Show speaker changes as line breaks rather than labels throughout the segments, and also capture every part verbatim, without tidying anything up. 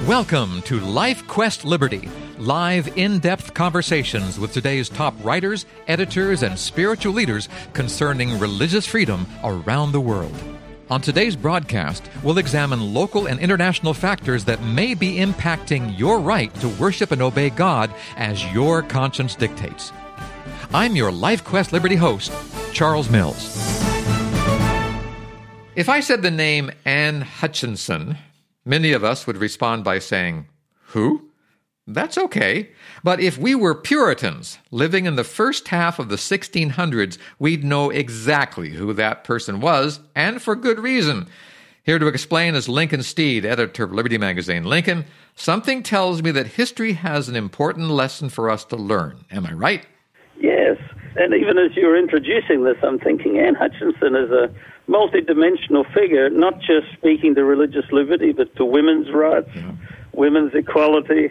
Welcome to Life Quest Liberty, live in-depth conversations with today's top writers, editors, and spiritual leaders concerning religious freedom around the world. On today's broadcast, we'll examine local and international factors that may be impacting your right to worship and obey God as your conscience dictates. I'm your Life Quest Liberty host, Charles Mills. If I said the name Anne Hutchinson, many of us would respond by saying, "Who?" That's okay. But if we were Puritans living in the first half of the sixteen hundreds, we'd know exactly who that person was, and for good reason. Here to explain is Lincoln Steed, editor of Liberty Magazine. Lincoln, something tells me that history has an important lesson for us to learn. Am I right?
Yes. And even as you're introducing this, I'm thinking Anne Hutchinson is a multidimensional figure, not just speaking to religious liberty, but to women's rights, yeah. women's equality,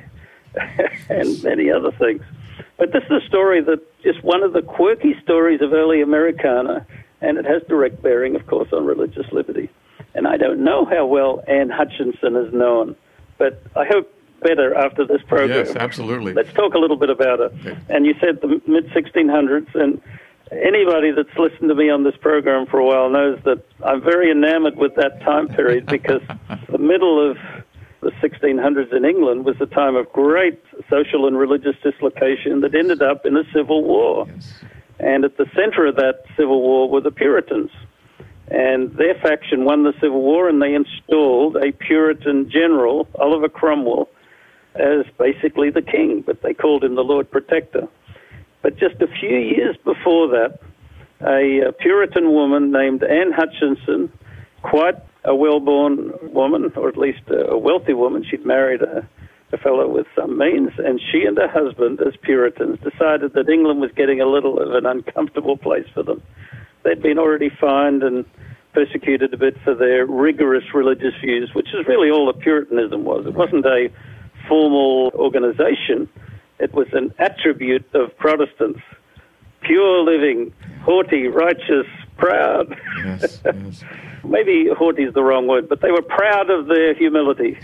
and many other things. But this is a story that is one of the quirky stories of early Americana, and it has direct bearing, of course, on religious liberty. And I don't know how well Anne Hutchinson is known, but I hope better after this program.
Yes, absolutely.
Let's talk a little bit about it. Okay. And you said the mid sixteen hundreds, and anybody that's listened to me on this program for a while knows that I'm very enamored with that time period because the middle of the sixteen hundreds in England was a time of great social and religious dislocation that ended up in a civil war. Yes. And at the center of that civil war were the Puritans. And their faction won the Civil War, and they installed a Puritan general, Oliver Cromwell, as basically the king, but they called him the Lord Protector. But just a few years before that, a, a Puritan woman named Anne Hutchinson, quite a well-born woman, or at least a wealthy woman, she'd married a, a fellow with some means, and she and her husband, as Puritans, decided that England was getting a little of an uncomfortable place for them. They'd been already fined and persecuted a bit for their rigorous religious views, which is really all that Puritanism was. It wasn't a formal organization. It was an attribute of Protestants. Pure living, haughty, righteous, proud.
Yes, yes.
Maybe haughty is the wrong word, but they were proud of their humility.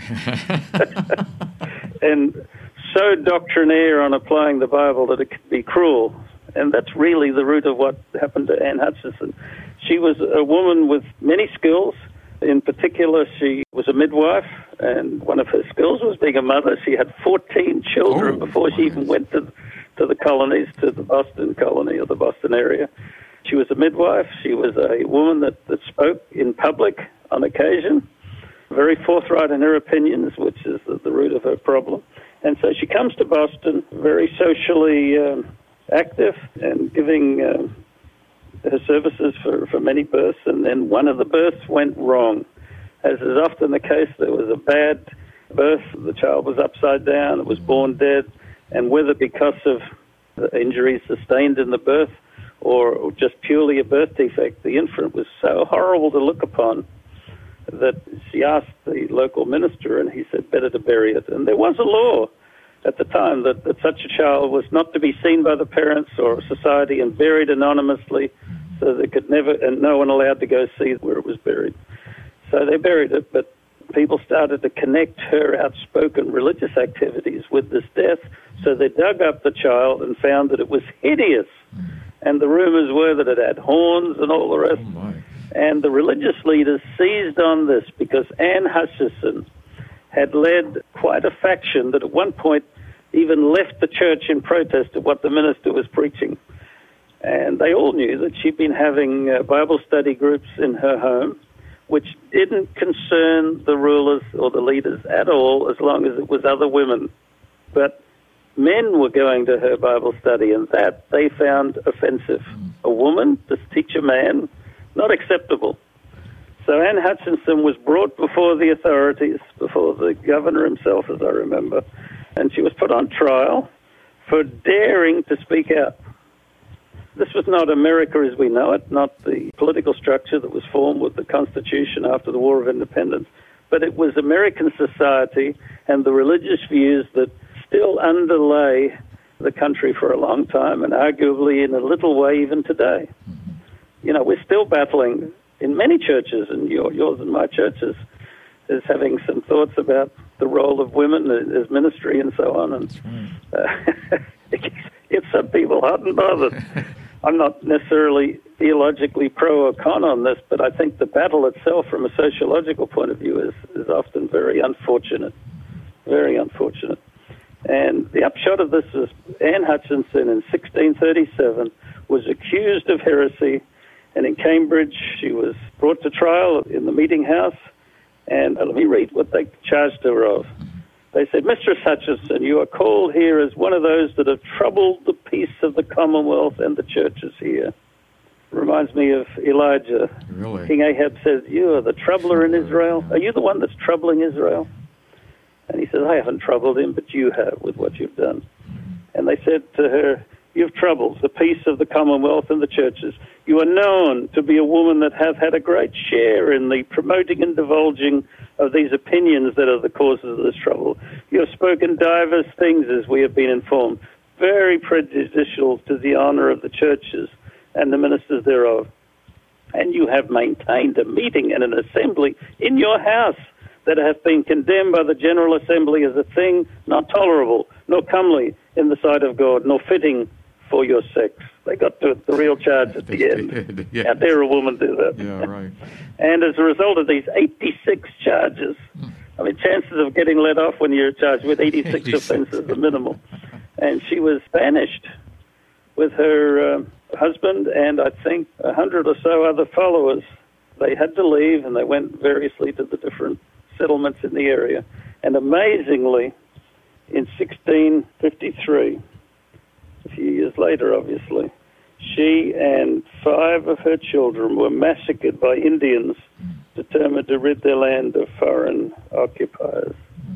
And so doctrinaire on applying the Bible that it could be cruel. And that's really the root of what happened to Anne Hutchinson. She was a woman with many skills. In particular, she was a midwife, and one of her skills was being a mother. She had fourteen children oh, before she even went to, to the colonies, to the Boston colony or the Boston area. She was a midwife. She was a woman that, that spoke in public on occasion, very forthright in her opinions, which is the, the root of her problem. And so she comes to Boston, very socially um, active and giving Um, her services for, for many births, and then one of the births went wrong. As is often the case, there was a bad birth, the child was upside down, it was born dead, and whether because of the injuries sustained in the birth or just purely a birth defect, the infant was so horrible to look upon that she asked the local minister, and he said better to bury it. And there was a law at the time that, that such a child was not to be seen by the parents or society and buried anonymously, so they could never, and no one allowed to go see where it was buried. So they buried it, but people started to connect her outspoken religious activities with this death, so they dug up the child and found that it was hideous. And the rumors were that it had horns and all the rest.
Oh
and the religious leaders seized on this because Anne Hutchinson had led quite a faction that at one point even left the church in protest at what the minister was preaching. And they all knew that she'd been having uh, Bible study groups in her home, which didn't concern the rulers or the leaders at all as long as it was other women. But men were going to her Bible study, and that they found offensive. A woman to teach a man, not acceptable. So Anne Hutchinson was brought before the authorities, before the governor himself, as I remember, and she was put on trial for daring to speak out. This was not America as we know it, not the political structure that was formed with the Constitution after the War of Independence, but it was American society and the religious views that still underlay the country for a long time, and arguably in a little way even today. You know, we're still battling in many churches, and your, yours and my churches, as having some thoughts about the role of women as ministry and so on. And uh, it gets some people hot and bothered. I'm not necessarily theologically pro or con on this, but I think the battle itself from a sociological point of view is, is often very unfortunate, very unfortunate. And the upshot of this is Anne Hutchinson in sixteen thirty-seven was accused of heresy, and in Cambridge she was brought to trial in the meeting house, and uh, let me read what they charged her of. They said, "Mistress Hutchinson, you are called here as one of those that have troubled the peace of the Commonwealth and the churches here." Reminds me of Elijah.
Really?
King Ahab says, "You are the troubler in Israel. Are you the one that's troubling Israel?" And he says, "I haven't troubled him, but you have with what you've done." And they said to her, "You've troubled the peace of the Commonwealth and the churches. You are known to be a woman that hath had a great share in the promoting and divulging of these opinions that are the causes of this trouble. You have spoken divers things, as we have been informed, very prejudicial to the honour of the churches and the ministers thereof. And you have maintained a meeting and an assembly in your house that hath been condemned by the General Assembly as a thing not tolerable, nor comely in the sight of God, nor fitting for your sex." They got to the real charge at the end.
Yeah.
How dare a woman do that?
Yeah, right.
And as a result of these eighty-six charges, I mean, chances of getting let off when you're charged with eighty-six, eighty-six. offences are minimal. And she was banished with her uh, husband and I think a hundred or so other followers. They had to leave, and they went variously to the different settlements in the area. And amazingly, in sixteen fifty-three, a few years later, obviously, she and five of her children were massacred by Indians determined to rid their land of foreign occupiers.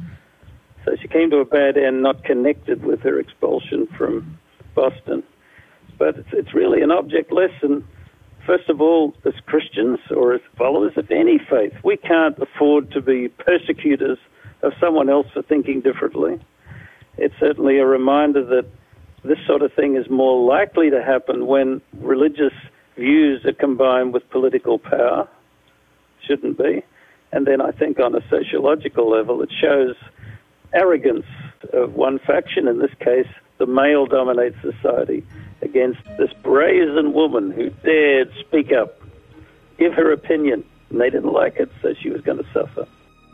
So she came to a bad end, not connected with her expulsion from Boston. But it's, it's really an object lesson. First of all, as Christians or as followers of any faith, we can't afford to be persecutors of someone else for thinking differently. It's certainly a reminder that this sort of thing is more likely to happen when religious views are combined with political power. Shouldn't be. And then I think on a sociological level, it shows arrogance of one faction, in this case, the male-dominated society, against this brazen woman who dared speak up, give her opinion, and they didn't like it, so she was going to suffer.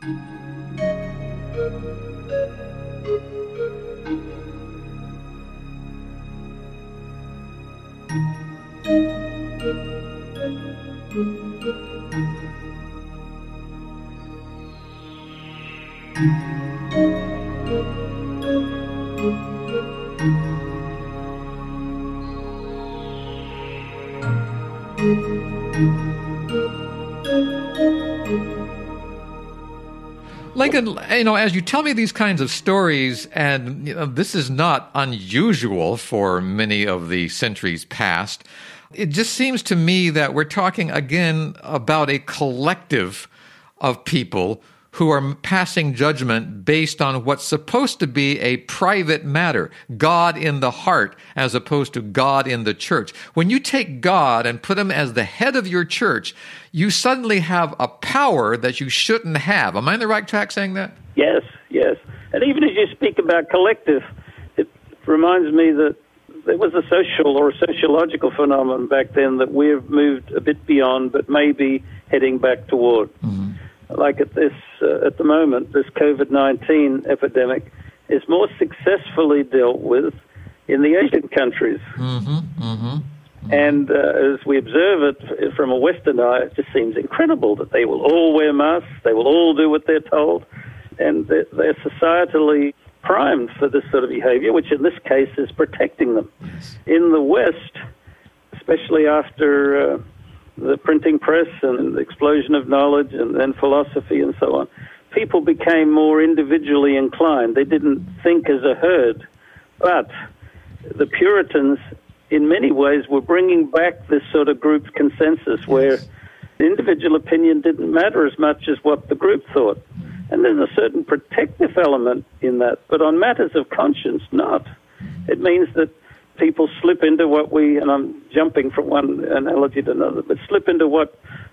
Lincoln, you know, as you tell me these kinds of stories, and you know, this is not unusual for many of the centuries past, it just seems to me that we're talking again about a collective of people who are passing judgment based on what's supposed to be a private matter, God in the heart, as opposed to God in the church. When you take God and put him as the head of your church, you suddenly have a power that you shouldn't have. Am I in the right track saying that?
Yes, yes. And even as you speak about collective, it reminds me that there was a social or a sociological phenomenon back then that we've moved a bit beyond, but maybe heading back toward. Mm-hmm. Like at this, uh, at the moment, this COVID nineteen epidemic is more successfully dealt with in the Asian countries. Mm-hmm, mm-hmm, mm-hmm. And uh, as we observe it from a Western eye, it just seems incredible that they will all wear masks, they will all do what they're told, and they're, they're societally primed for this sort of behavior, which in this case is protecting them. Yes. In the West, especially after... Uh, the printing press and the explosion of knowledge and then philosophy and so on, people became more individually inclined. They didn't think as a herd. But the Puritans, in many ways, were bringing back this sort of group consensus where individual opinion didn't matter as much as what the group thought. And there's a certain protective element in that, but on matters of conscience, not. It means that people slip into what we, and I'm jumping from one analogy to another, but slip into what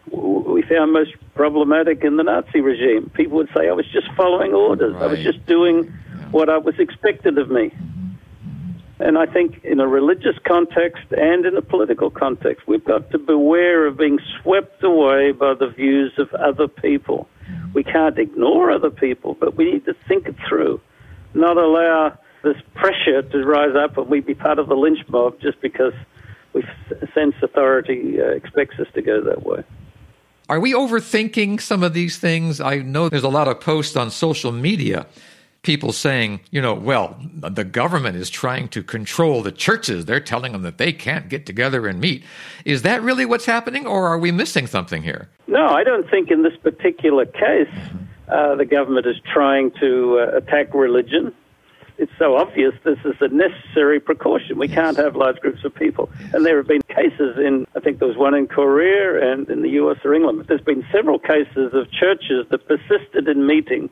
we found most problematic in the Nazi regime. People would say, I was just following orders.
Right.
I was just doing what I was expected of me. And I think in a religious context and in a political context, we've got to beware of being swept away by the views of other people. We can't ignore other people, but we need to think it through, not allow this pressure to rise up and we be part of the lynch mob just because we sense authority uh, expects us to go that way.
Are we overthinking some of these things? I know there's a lot of posts on social media, people saying, you know, well, the government is trying to control the churches. They're telling them that they can't get together and meet. Is that really what's happening, or are we missing something here?
No, I don't think in this particular case uh, the government is trying to uh, attack religion. It's so obvious this is a necessary precaution. We can't have large groups of people. And there have been cases in, I think there was one in Korea and in the U S or England, but there's been several cases of churches that persisted in meeting,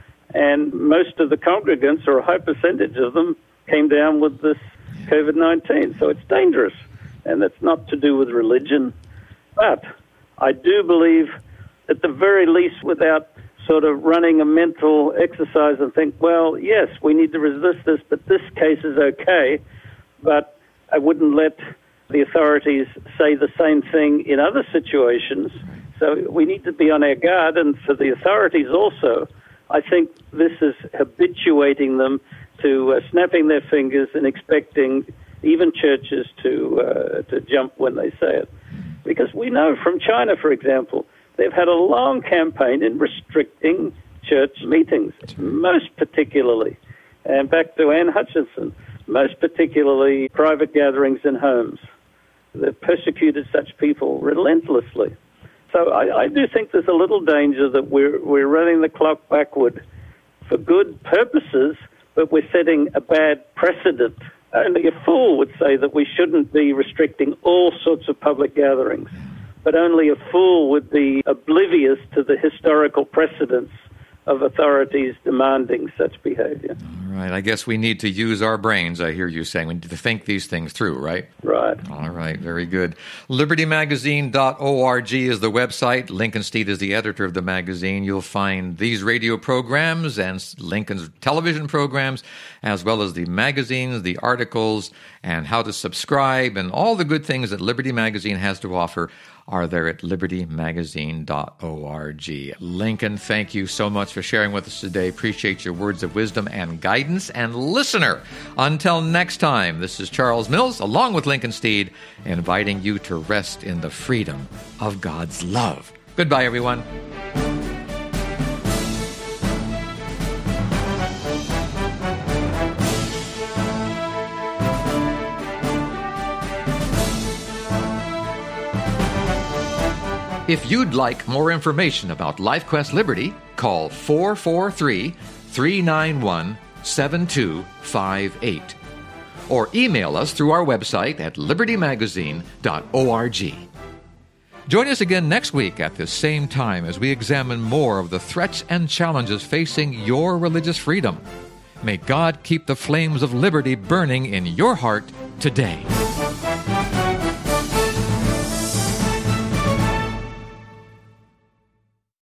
and most of the congregants, or a high percentage of them, came down with this COVID nineteen. So it's dangerous, and it's not to do with religion. But I do believe, at the very least, without sort of running a mental exercise and think, well, yes, we need to resist this, but this case is okay, but I wouldn't let the authorities say the same thing in other situations. So we need to be on our guard, and for the authorities also, I think this is habituating them to uh, snapping their fingers and expecting even churches to uh, to jump when they say it. Because we know from China, for example, they've had a long campaign in restricting church meetings, most particularly, and back to Anne Hutchinson, most particularly private gatherings in homes. They've persecuted such people relentlessly. So I, I do think there's a little danger that we're we're running the clock backward for good purposes, but we're setting a bad precedent. Only a fool would say that we shouldn't be restricting all sorts of public gatherings, but only a fool would be oblivious to the historical precedents of authorities demanding such behavior.
All right. I guess we need to use our brains, I hear you saying. We need to think these things through, right?
Right.
All right. Very good. liberty magazine dot org is the website. Lincoln Steed is the editor of the magazine. You'll find these radio programs and Lincoln's television programs, as well as the magazines, the articles, and how to subscribe, and all the good things that Liberty Magazine has to offer are there at liberty magazine dot org. Lincoln, thank you so much for sharing with us today. Appreciate your words of wisdom and guidance. And listener, until next time, this is Charles Mills, along with Lincoln Steed, inviting you to rest in the freedom of God's love. Goodbye, everyone. If you'd like more information about LifeQuest Liberty, call four four three, three nine one, seven two five eight or email us through our website at liberty magazine dot org. Join us again next week at this same time as we examine more of the threats and challenges facing your religious freedom. May God keep the flames of liberty burning in your heart today.